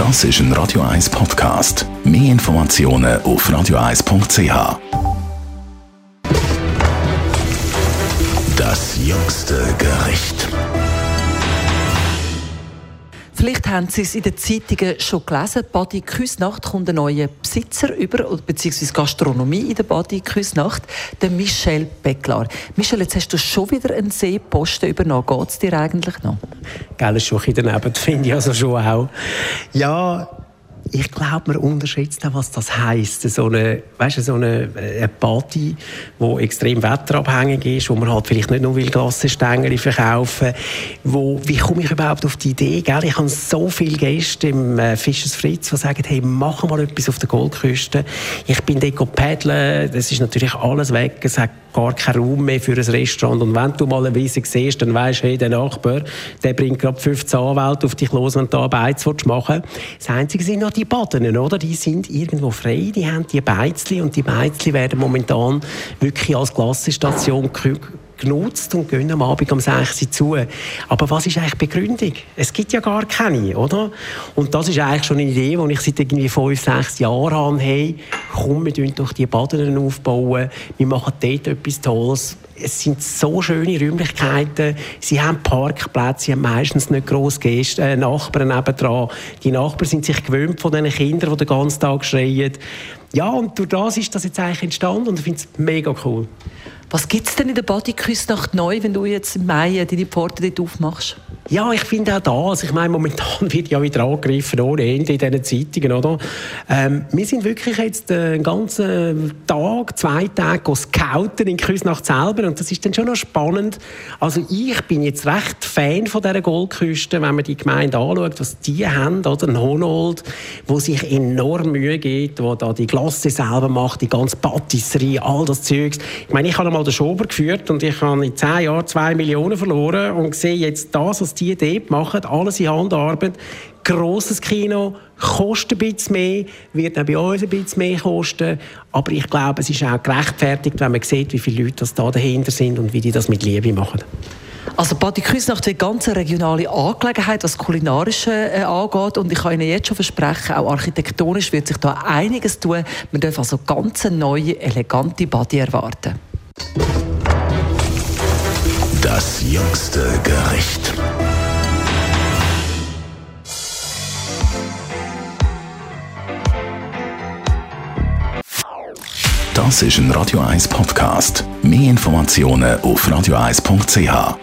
Das ist ein Radio 1 Podcast. Mehr Informationen auf radio1.ch. Das jüngste Gericht. Vielleicht haben Sie es in den Zeitungen schon gelesen. Badi Küsnacht kommt ein neuer Besitzer über, beziehungsweise Gastronomie in der Badi Küsnacht, der Michel Becklar. Michel, jetzt hast du schon wieder einen Seeposten übernommen. Geht es dir eigentlich noch? Gell, ist schon ein bisschen daneben, finde ich also schon auch. Ja, ich glaube, man unterschätzt auch, was das heisst. So eine Party, die extrem wetterabhängig ist, wo man halt vielleicht nicht nur Glassenstängel verkaufen will. Wie komme ich überhaupt auf die Idee? Gell? Ich habe so viele Gäste im Fischers Fritz, die sagen, hey, machen wir etwas auf der Goldküste. Ich bin dort paddeln, das ist natürlich alles weg, es hat gar keinen Raum mehr für ein Restaurant. Und wenn du mal eine Wiese siehst, dann weisst du, hey, der Nachbar, der bringt gerade 15 Anwälte auf dich los, wenn du da Beiz machen willst. Das Einzige sind noch die Baden, oder? Die sind irgendwo frei, die haben die Beizli und die Beizli werden momentan wirklich als Klassenstation genutzt und gehen am Abend um 6 Uhr zu. Aber was ist eigentlich die Begründung? Es gibt ja gar keine, oder? Und das ist eigentlich schon eine Idee, die ich seit irgendwie 5-6 Jahren habe. Hey, komm, wir bauen doch die Baden aufbauen, wir machen dort etwas Tolles. Es sind so schöne Räumlichkeiten. Sie haben Parkplätze, sie haben meistens nicht grosse Gäste, Nachbarn nebendran. Die Nachbarn sind sich gewöhnt von den Kindern, die den ganzen Tag schreien. Ja, und durch das ist das jetzt eigentlich entstanden und ich finde es mega cool. Was gibt es denn in der Badi Küsnacht neu, wenn du jetzt im Mai deine Pforte dort aufmachst? Ja, ich finde auch das. Ich meine, momentan wird ja wieder angegriffen ohne Ende in diesen Zeitungen, oder? Wir sind wirklich jetzt den ganzen Tag, 2 Tage scouten in Küsnacht selber und das ist dann schon noch spannend. Also ich bin jetzt recht Fan von dieser Goldküste, wenn man die Gemeinde anschaut, was die haben, oder? Ein Honold, wo sich enorm Mühe gibt, wo da die Glasse selber macht, die ganze Patisserie, all das Zeugs. Ich meine, ich habe mal den Schober geführt und ich habe in 10 Jahren 2 Millionen verloren und sehe jetzt das, was die dort machen, alles in Handarbeit. Grosses Kino, kostet ein bisschen mehr, wird auch bei uns ein bisschen mehr kosten. Aber ich glaube, es ist auch gerechtfertigt, wenn man sieht, wie viele Leute das da dahinter sind und wie die das mit Liebe machen. Also Badi Küsnacht ist eine ganz regionale Angelegenheit, was Kulinarische angeht. Und ich kann Ihnen jetzt schon versprechen, auch architektonisch wird sich da einiges tun. Man darf also ganz neue, elegante Badi erwarten. Das jüngste Gericht. Das ist ein Radio 1 Podcast. Mehr Informationen auf radio1.ch.